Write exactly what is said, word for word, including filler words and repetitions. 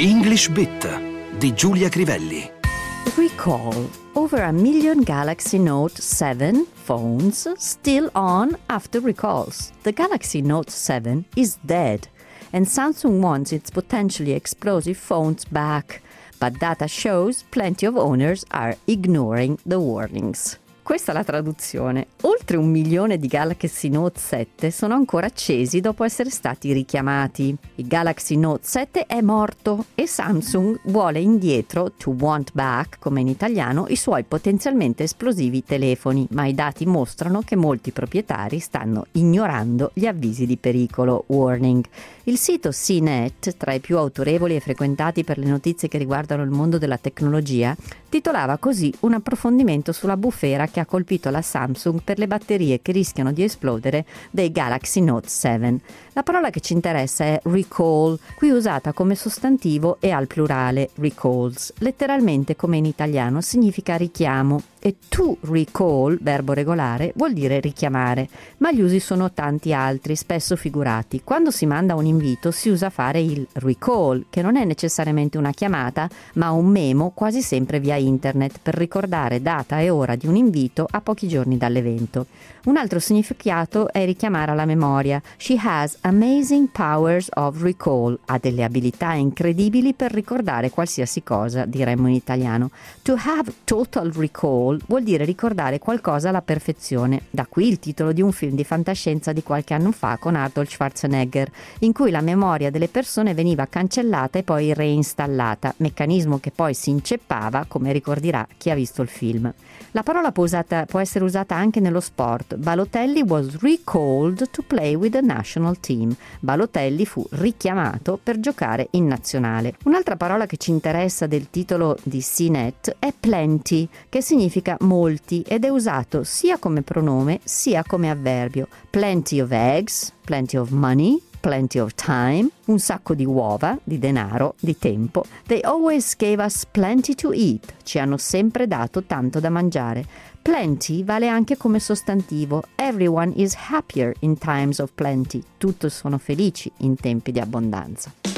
English Bit di Giulia Crivelli. Recall. Over a million Galaxy Note seven phones still on after recalls. The Galaxy Note seven is dead, and Samsung wants its potentially explosive phones back. But data shows plenty of owners are ignoring the warnings. Questa è la traduzione. Oltre un milione di Galaxy Note sette sono ancora accesi dopo essere stati richiamati. Il Galaxy Note sette è morto e Samsung vuole indietro, to want back, come in italiano, i suoi potenzialmente esplosivi telefoni, ma i dati mostrano che molti proprietari stanno ignorando gli avvisi di pericolo, warning. Il sito C net, tra i più autorevoli e frequentati per le notizie che riguardano il mondo della tecnologia, titolava così un approfondimento sulla bufera che ha colpito la Samsung per le batterie che rischiano di esplodere dei Galaxy Note sette. La parola che ci interessa è recall, qui usata come sostantivo e al plurale, recalls. Letteralmente, come in italiano, significa richiamo, e to recall, verbo regolare, vuol dire richiamare, ma gli usi sono tanti altri, spesso figurati. Quando si manda un invito si usa fare il recall, che non è necessariamente una chiamata, ma un memo quasi sempre via internet per ricordare data e ora di un invito a pochi giorni dall'evento. Un altro significato è richiamare alla memoria. She has amazing powers of recall. Ha delle abilità incredibili per ricordare qualsiasi cosa, diremmo in italiano. To have total recall vuol dire ricordare qualcosa alla perfezione. Da qui il titolo di un film di fantascienza di qualche anno fa con Arnold Schwarzenegger, in cui la memoria delle persone veniva cancellata e poi reinstallata, meccanismo che poi si inceppava, come ricorderà chi ha visto il film. La parola può, usata, può essere usata anche nello sport. Balotelli was recalled to play with the national team. Balotelli fu richiamato per giocare in nazionale. Un'altra parola che ci interessa del titolo di C net è plenty, che significa molti ed è usato sia come pronome sia come avverbio. Plenty of eggs, plenty of money, plenty of time, un sacco di uova, di denaro, di tempo. They always gave us plenty to eat. Ci hanno sempre dato tanto da mangiare. Plenty vale anche come sostantivo. Everyone is happier in times of plenty. Tutti sono felici in tempi di abbondanza.